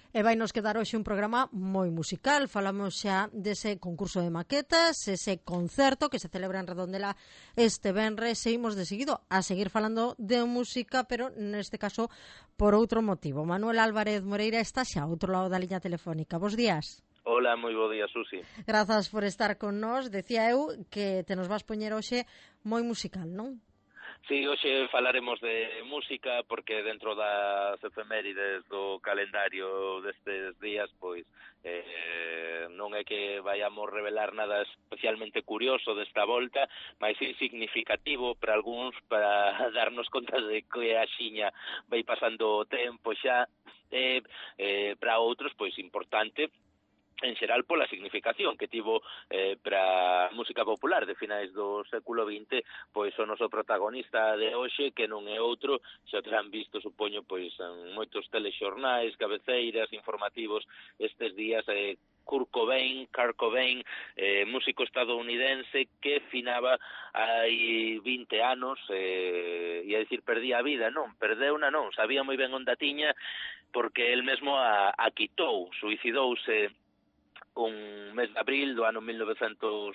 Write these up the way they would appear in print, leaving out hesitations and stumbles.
E vai nos quedar hoxe un programa moi musical. Falamos xa dese concurso de maquetas, ese concerto que se celebra en Redondela este venres. Seguimos de seguido a seguir falando de música, pero neste caso por outro motivo. Manuel Álvarez Moreira está xa ao outro lado da liña telefónica. Bos días. Hola, moi bo día, Susi. Grazas por estar con nós. Decía eu que te nos vas poñer hoxe moi musical, non? Sí, hoxe falaremos de música porque dentro das efemérides do calendario destes días, pois non é que vayamos revelar nada especialmente curioso desta volta, mas sí significativo para algúns para darnos conta de que a xiña vai pasando o tempo xa, para outros, pois importante en xeral pola significación que tivo para a música popular de finais do século XX, pois o noso protagonista de hoxe, que non é outro, xa terán visto, supoño, pois en moitos telexornais, cabeceiras, informativos estes días, Kurt Cobain, músico estadounidense que finaba hai 20 anos, e a dicir, perdía a vida, non, perdeuna non, sabía moi ben onde tiña, porque el mesmo a quitou, suicidouse un mes de abril do ano 1994,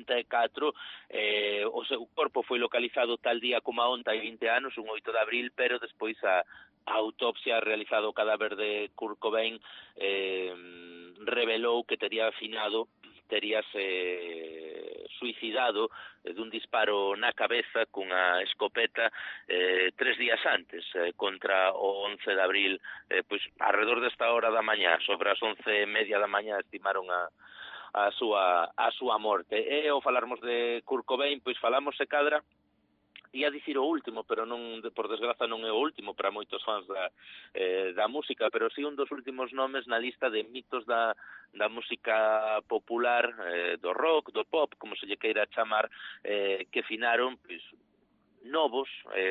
o seu corpo foi localizado tal día como a onte hai 20 anos, un 8 de abril, pero despois a autopsia realizado o cadáver de Kurt Cobain revelou que teríase suicidado dun disparo na cabeza cunha escopeta 3 días antes, contra o 11 de abril, pois alrededor desta hora da mañá, sobre as 11:30 da mañá estimaron a súa morte. E ao falarmos de Kurt Cobain, pois falamos se cadra, ia dicir o último, pero non, por desgraza non é o último para moitos fans da música, pero sí un dos últimos nomes na lista de mitos da música popular, do rock, do pop, como se lle queira chamar, que finaron, pois, novos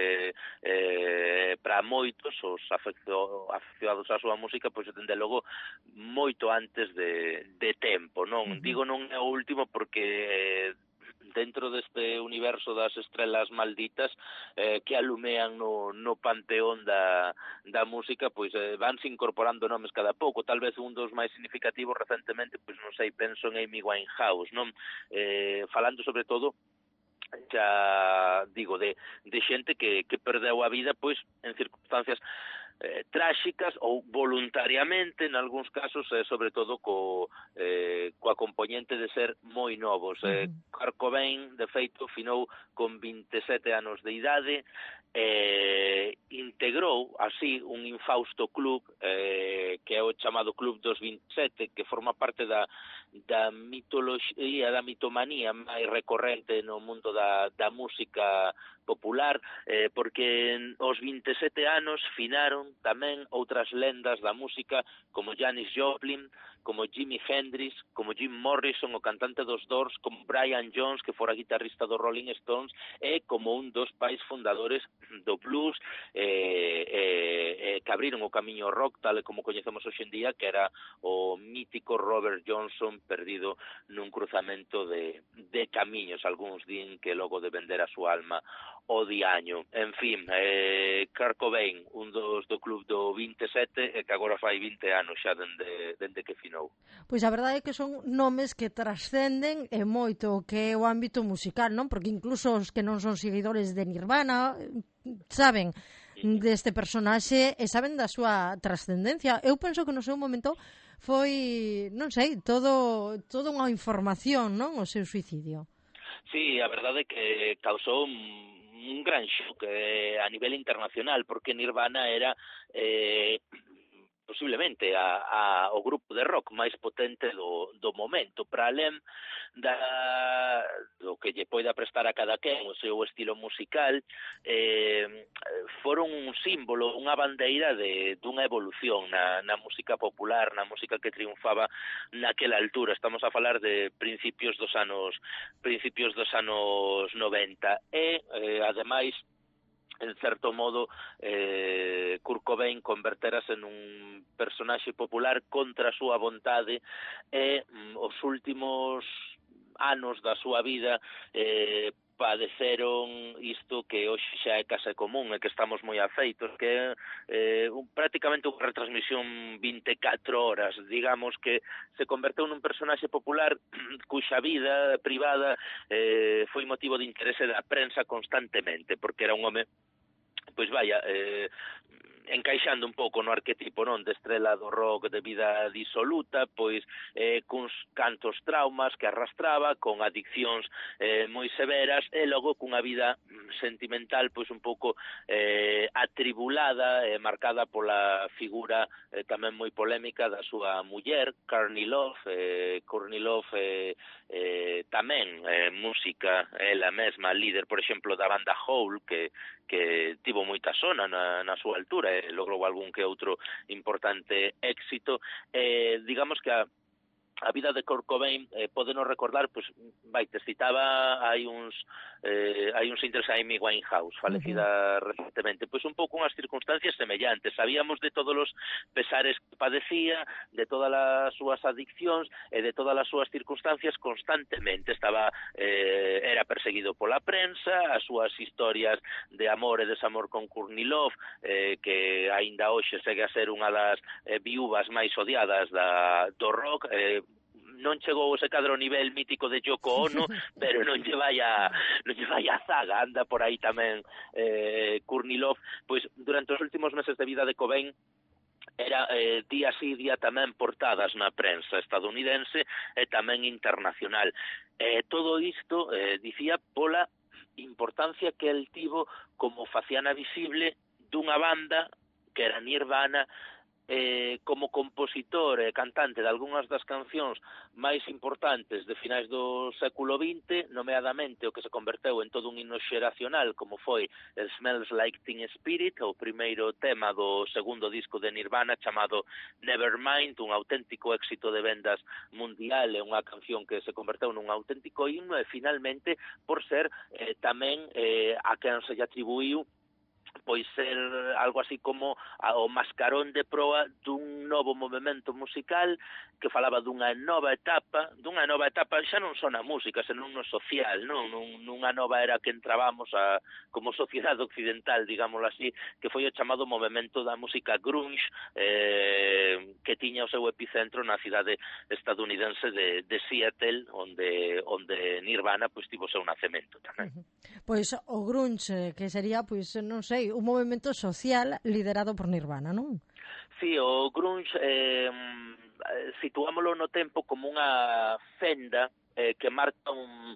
para moitos os afeccionados á súa música, pois dende logo moito antes de tempo, non? Digo non é o último porque dentro deste universo das estrelas malditas que alumean no panteón da música, pois vanse incorporando nomes cada pouco. Tal vez un dos máis significativos recentemente, pois non sei, penso en Amy Winehouse, non? Falando sobre todo, xa digo, de xente que perdeu a vida pois en circunstancias tráxicas ou voluntariamente, en algúns casos, sobre todo coa componente de ser moi novos. Kurt Cobain, de feito, finou con 27 anos de idade, integrou así un infausto club que é o chamado Club dos 27, que forma parte da mitoloxía, da mitomanía máis recorrente no mundo da música popular, porque aos 27 anos finaron tamén outras lendas da música como Janis Joplin, como Jimi Hendrix, como Jim Morrison, o cantante dos Doors, como Brian Jones, que fora guitarrista dos Rolling Stones, e como un dos pais fundadores do blues, que abriron o camiño rock, tal como coñecemos hoxe en día, que era o mítico Robert Johnson, perdido nun cruzamento de camiños. Algúns din que logo de vender a súa alma o diaño. En fin, Kurt Cobain, un do club do 27, e que agora fai 20 anos xa dende que finou. Pois a verdade é que son nomes que trascenden e moito o que é o ámbito musical, non? Porque incluso os que non son seguidores de Nirvana saben deste personaxe e saben da súa trascendencia. Eu penso que no seu momento foi, non sei, toda unha información, non? O seu suicidio. Sí, a verdade é que causou un gran shock a nivel internacional, porque Nirvana era posiblemente o grupo de rock máis potente do momento, para além do que lle poida prestar a cada quen o seu estilo musical, foron un símbolo, unha bandeira dunha evolución na música popular, na música que triunfaba naquela altura. Estamos a falar de principios dos anos 90 e, ademais, en certo modo, Kurt Cobain converterase nun personaxe popular contra a súa vontade e os últimos anos da súa vida padeceron isto que hoxe xa é case común e que estamos moi afeitos, que é prácticamente unha retransmisión 24 horas, digamos, que se converteu nun personaxe popular cuxa vida privada foi motivo de interese da prensa constantemente, porque era un home, pois vaya, encaixando un pouco no arquetipo, non, de estrela do rock de vida disoluta, pois cuns cantos traumas que arrastraba, con adiccións moi severas e logo cunha vida sentimental pois un pouco atribulada, marcada pola figura tamén moi polémica da súa muller, Courtney Love. Courtney Love tamén música, ela mesma, líder, por exemplo, da banda Hole, que tivo moita sona na súa altura e logrou algún que outro importante éxito. Digamos que a vida de Kurt Cobain podenos recordar, pois, te citaba hai uns intres a Amy Winehouse, falecida recentemente, pois un pouco unhas circunstancias semellantes. Sabíamos de todos os pesares que padecía, de todas as súas adiccións e de todas as súas circunstancias constantemente. Era perseguido pola prensa, as súas historias de amor e desamor con Courtney Love, que aínda hoxe segue a ser unha das viúvas máis odiadas do rock. Non chegou ese cadro nivel mítico de Yoko Ono, pero non lle vai a zaga, anda por aí tamén Courtney Love. Pois durante os últimos meses de vida de Cobain era día sí, día tamén portadas na prensa estadounidense e tamén internacional. Todo isto, dicía, pola importancia que el tivo como faciana visible dunha banda que era Nirvana, como compositor e cantante de algunhas das cancións máis importantes de finais do século XX, nomeadamente o que se converteu en todo un himno xeracional, como foi Smells Like Teen Spirit, o primeiro tema do segundo disco de Nirvana chamado Nevermind, un auténtico éxito de vendas mundial e unha canción que se converteu nun auténtico himno, e finalmente por ser tamén a quen se lle atribuiu pois ser algo así como o mascarón de proa dun novo movimento musical que falaba dunha nova etapa xa non só na música, senón no social, non? Nunha nova era que entrábamos como sociedade occidental, digámoslo así, que foi o chamado movimento da música grunge, que tiña o seu epicentro na cidade estadounidense de Seattle, onde Nirvana pois tivo o seu nacemento tamén. Pois o grunge, que sería, pois, non sei, un movimento social liderado por Nirvana, non? Sí, o grunge situámoslo no tempo como unha fenda que marca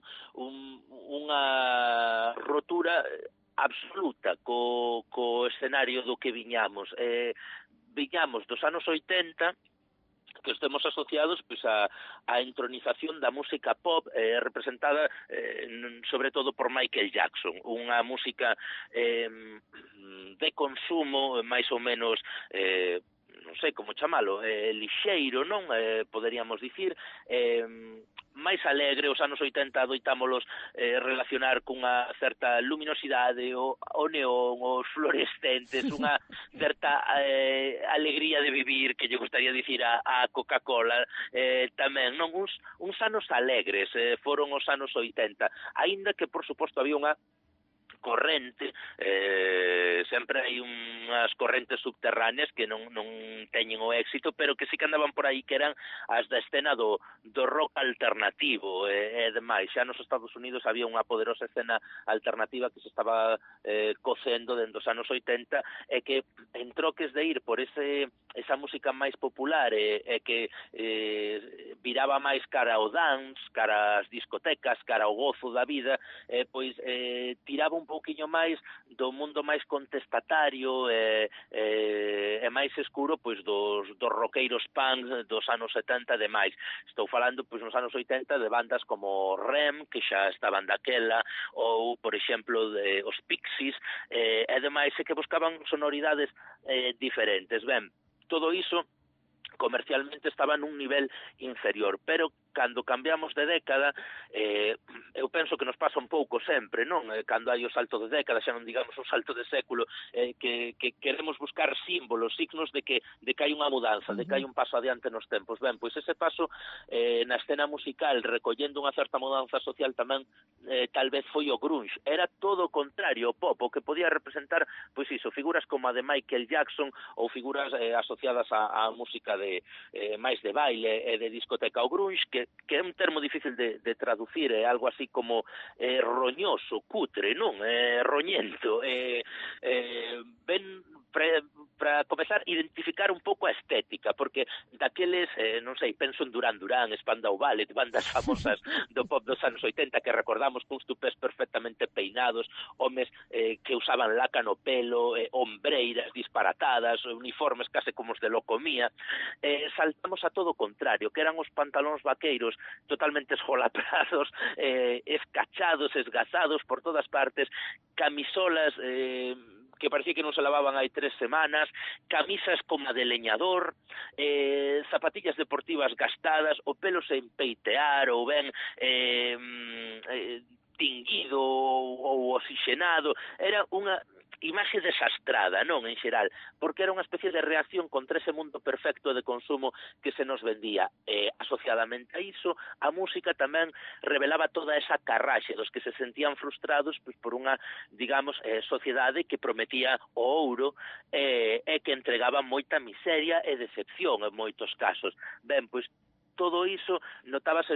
unha rotura absoluta co escenario do que viñamos. Viñamos dos anos 80, que estemos asociados pois a entronización da música pop representada sobre todo por Michael Jackson, unha música de consumo máis ou menos non sei como chamalo, lixeiro, non? Poderíamos dicir, máis alegre. Os anos 80 adoitámolos relacionar cunha certa luminosidade, o neón, os fluorescentes, unha certa alegría de vivir, que lle gustaría dicir a Coca-Cola, tamén, non? Uns anos alegres foron os anos 80, aínda que, por suposto, había unha corrente, sempre hai unhas correntes subterráneas que non teñen o éxito, pero que sí que andaban por aí, que eran as da escena do rock alternativo e demais. Xa nos Estados Unidos había unha poderosa escena alternativa que se estaba cocendo dentro dos anos 80 e que en troques de ir por esa música máis popular e que viraba máis cara ao dance, cara ás discotecas, cara ao gozo da vida, pois tiraba un pouquiño máis do mundo máis contestatario e máis escuro pois dos roqueiros punk dos anos 70 e demais. Estou falando pois nos anos 80 de bandas como REM, que xa estaban daquela, ou por exemplo os Pixies e demais, que buscaban sonoridades diferentes. Ben, todo iso comercialmente estaba nun nivel inferior, pero cando cambiamos de década, eu penso que nos pasa un pouco sempre, non? Cando hai o salto de década, xa non digamos un salto de século, que queremos buscar símbolos, signos de que hai unha mudanza, de que hai un paso adiante nos tempos. Ben, pois ese paso na escena musical, recollendo unha certa mudanza social tamén, tal vez foi o grunge. Era todo o contrario, o pop, o que podía representar, pois iso, figuras como a de Michael Jackson ou figuras asociadas á música de máis de baile e de discoteca. O grunge, que é un termo difícil de traducir, é algo así como roñoso, cutre, non? Roñento. Ben para comezar, identificar un pouco a estética, porque daqueles, non sei, penso en Duran Duran, Spandau Ballet, bandas famosas do pop dos anos 80 que recordamos cuns tupés perfectamente peinados, homes que usaban laca no pelo, ombreiras disparatadas, uniformes case como os de Locomía. Saltamos a todo o contrario, que eran os pantalóns vaqueiros totalmente esjolaprados, escachados, esgazados por todas partes, camisolas que parecía que non se lavaban hai 3 semanas, camisas como a de leñador, zapatillas deportivas gastadas, o pelo sen peitear ou ben tinguido ou oxigenado. Era unha imaxe desastrada, non, en xeral, porque era unha especie de reacción contra ese mundo perfecto de consumo que se nos vendía. Asociadamente a iso, a música tamén revelaba toda esa carraxe dos que se sentían frustrados por unha, digamos, sociedade que prometía o ouro e que entregaba moita miseria e decepción en moitos casos. Ben, pois todo iso notábase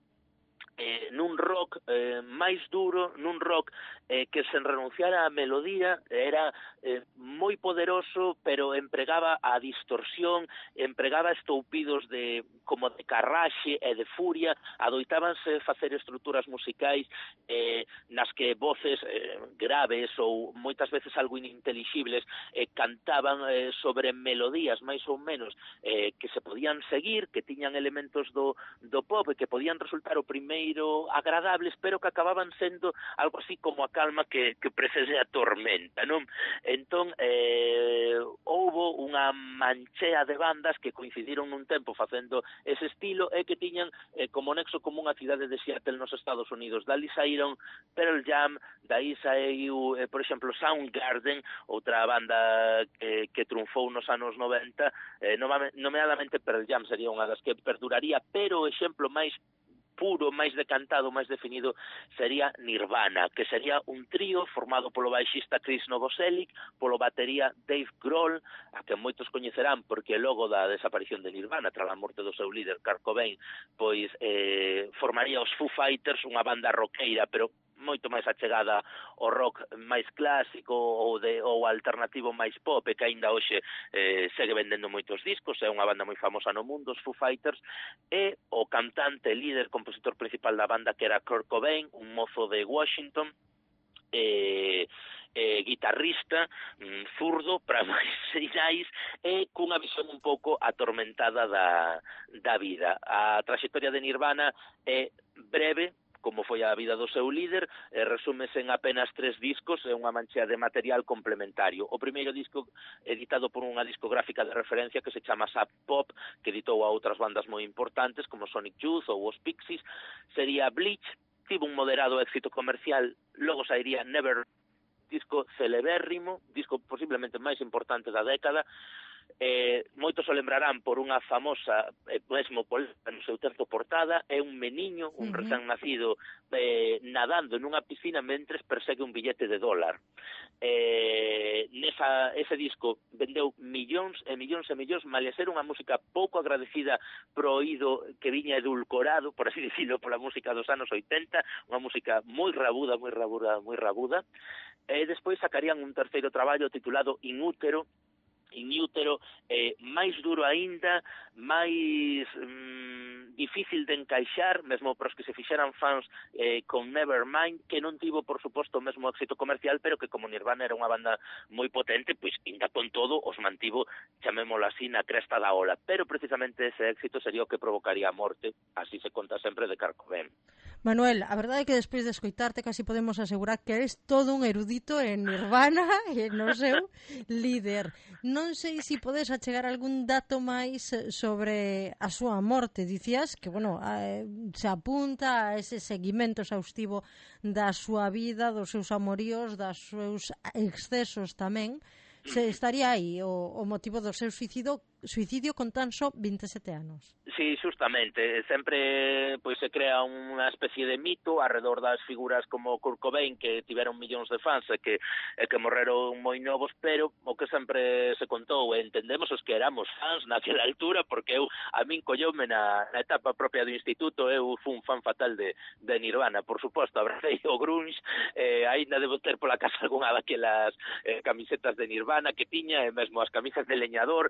nun rock máis duro, nun rock que sen renunciara á melodía, era moi poderoso, pero empregaba a distorsión, empregaba estoupidos como de carraxe e de furia. Adoitábanse facer estruturas musicais nas que voces graves ou moitas veces algo inintelixibles cantaban sobre melodías máis ou menos que se podían seguir, que tiñan elementos do pop e que podían resultar o primeiro agradables, pero que acababan sendo algo así como a calma que precede a tormenta, non? Entón, houbo unha manchea de bandas que coincidiron nun tempo facendo ese estilo e que tiñan como nexo común a cidade de Seattle nos Estados Unidos. Dali saíron Pearl Jam, dai saiu, por exemplo, Soundgarden, outra banda que triunfou nos anos 90, nomeadamente Pearl Jam sería unha das que perduraría, pero o exemplo máis puro, máis decantado, máis definido sería Nirvana, que sería un trío formado polo baixista Chris Novoselic, polo batería Dave Grohl, a que moitos coñecerán porque logo da desaparición de Nirvana tras a morte do seu líder Kurt Cobain, pois formaría os Foo Fighters, unha banda roqueira, pero moito máis achegada ao rock máis clásico ou alternativo máis pop, que aínda hoxe segue vendendo moitos discos, é unha banda moi famosa no mundo, os Foo Fighters, e o cantante, líder, compositor principal da banda, que era Kurt Cobain, un mozo de Washington, guitarrista, zurdo, para máis sinais, e cunha visión un pouco atormentada da vida. A traxectoria de Nirvana é breve, como foi a vida do seu líder, resúmese en apenas 3 discos e unha manchea de material complementario. O primeiro disco, editado por unha discográfica de referencia que se chama Sub Pop, que editou a outras bandas moi importantes como Sonic Youth ou os Pixies, sería Bleach, tivo un moderado éxito comercial, logo sairía Never, disco celebérrimo, disco posiblemente máis importante da década. Moitos o lembrarán por unha famosa, mesmo no seu texto portada, é un meniño, un recén nacido, nadando nunha piscina mentres persegue un billete de dólar. Ese disco vendeu millóns e millóns e millóns, malia ser unha música pouco agradecida pro oído que viña edulcorado, por así dicirlo, pola música dos anos 80, unha música moi rabuda, e despois sacarían un terceiro traballo titulado In Útero, máis duro aínda, máis difícil de encaixar, mesmo para os que se fixeran fans con Nevermind, que non tivo, por suposto, o mesmo éxito comercial, pero que como Nirvana era unha banda moi potente, pois, ainda con todo, os mantivo, chamémolo así, na cresta da ola. Pero precisamente ese éxito sería o que provocaría a morte, así se conta sempre, de Kurt Cobain. Manuel, a verdade é que despois de escoitarte casi podemos asegurar que eres todo un erudito en Nirvana e no seu líder. Non non sei se podes achegar algún dato máis sobre a súa morte. Dicías que, bueno, se apunta a ese seguimento exhaustivo da súa vida, dos seus amoríos, dos seus excesos tamén. Se estaría aí o motivo do seu suicidio con tan só 27 anos. Sí, justamente, sempre pois se crea unha especie de mito alrededor das figuras como Kurt Cobain, que tiveron millóns de fans e que morreron moi novos, pero o que sempre se contou, e entendemos os que éramos fans naquela altura, porque a min colleume na etapa propia do instituto, eu fui un fan fatal de Nirvana, por suposto, abracei o grunge, aínda debo ter pola casa algunha daquelas camisetas de Nirvana que tiña, e mesmo as camisas de leñador,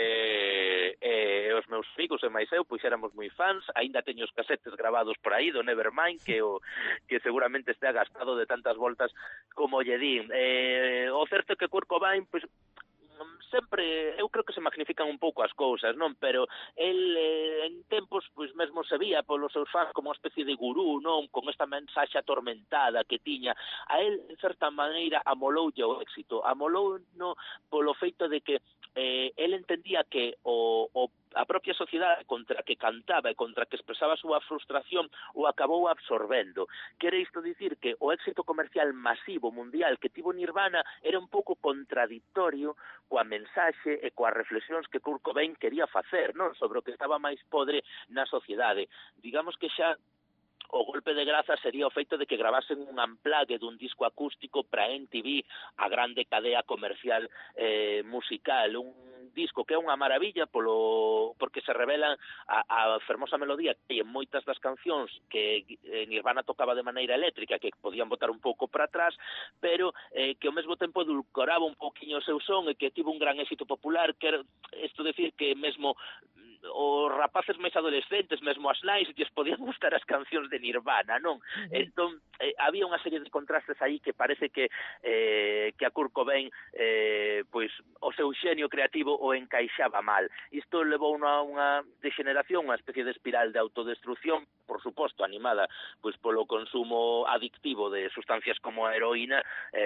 os meus amigos e máis eu, pois éramos moi fans, aínda teño os casetes grabados por aí do Nevermind, que seguramente estea gastado de tantas voltas como lle din. O certo é que Kurt Cobain, pois, sempre, eu creo que se magnifican un pouco as cousas, non? Pero el en tempos, pois mesmo se vía polos seus fans como unha especie de gurú, non? Con esta mensaxe atormentada que tiña. A el, en certa maneira, amoloulle o éxito. Amolou no polo feito de que el entendía que a propia sociedade contra que cantaba e contra que expresaba a súa frustración o acabou absorbendo. Quere isto dicir que o éxito comercial masivo mundial que tivo Nirvana era un pouco contradictorio coa mensaxe e coas reflexións que Kurt Cobain quería facer, non? Sobre o que estaba máis podre na sociedade. Digamos que xa o golpe de graza sería o feito de que gravasen un unplugged dun disco acústico para MTV, a grande cadea comercial musical, un disco que é unha maravilla porque se revelan a fermosa melodía que hai en moitas das cancións que Nirvana tocaba de maneira eléctrica, que podían botar un pouco para atrás, pero que ao mesmo tempo edulcoraba un pouquiño o seu son e que tivo un gran éxito popular, que era isto decir que mesmo os rapaces máis adolescentes, mesmo as nais, lles podían gustar as cancións de Nirvana, non? Entón, había unha serie de contrastes aí que parece que a Kurt Cobain, pois, o seu xenio creativo o encaixaba mal. Isto levou a unha degeneración, unha especie de espiral de autodestrucción, por suposto, animada pois polo consumo adictivo de sustancias como a heroína,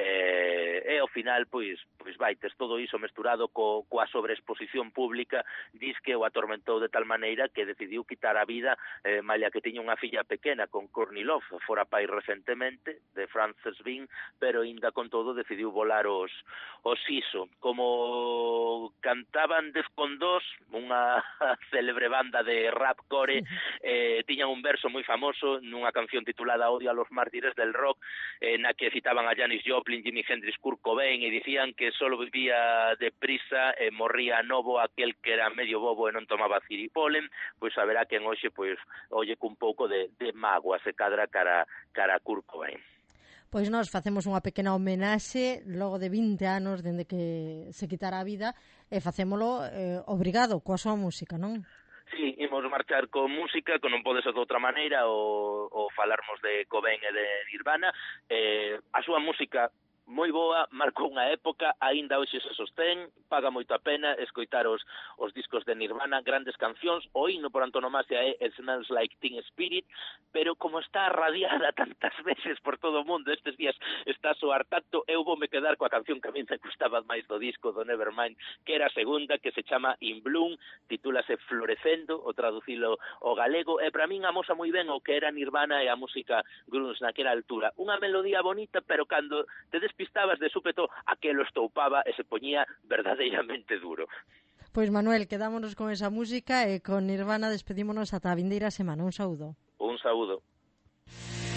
e ao final, pois vaites todo iso mesturado coa sobreexposición pública, dis que o atormentou de tal maneira que decidiu quitar a vida, malia que tiña unha filla pequena con Courtney Love, fora pai recentemente de Frances Bean, pero ainda con todo decidiu volar os ISO. Como cantaban Defcon 2, unha célebre banda de rapcore, tiñan un verso moi famoso nunha canción titulada Odio a los mártires del rock, na que citaban a Janis Joplin, Jimi Hendrix, Kurt Cobain, e dicían que solo vivía deprisa e morría novo aquel que era medio bobo e non tomaba ciripolen. Pois haberá quen hoxe pois olle cun pouco de mágoa se cadra cara a Kurt Cobain. Pois nós facemos unha pequena homenaxe logo de 20 anos dende que se quitara a vida e facémolo obrigado coa súa música, non? Sí, imos marchar con música, que non pode ser de outra maneira, o falarmos de Cobain e de Nirvana. A súa música moi boa, marcou unha época, aínda hoxe se sostén, paga moito a pena escoitar os discos de Nirvana, grandes cancións. O himno por antonomasia é Smells Like Teen Spirit, pero como está radiada tantas veces por todo o mundo estes días, está a soar tanto, eu voume quedar coa canción que a min me gustaba máis do disco do Nevermind, que era a segunda, que se chama In Bloom, titúlase Florecendo, o traducilo ao galego, e para min amosa moi ben o que era Nirvana e a música grunge naquela altura. Unha melodía bonita, pero cando te despistabas de súpeto, aquelo estoupaba e se poñía verdadeiramente duro. Pois Manuel, quedámonos con esa música e con Nirvana despedímonos ata a vindeira semana. Un saúdo. Un saúdo.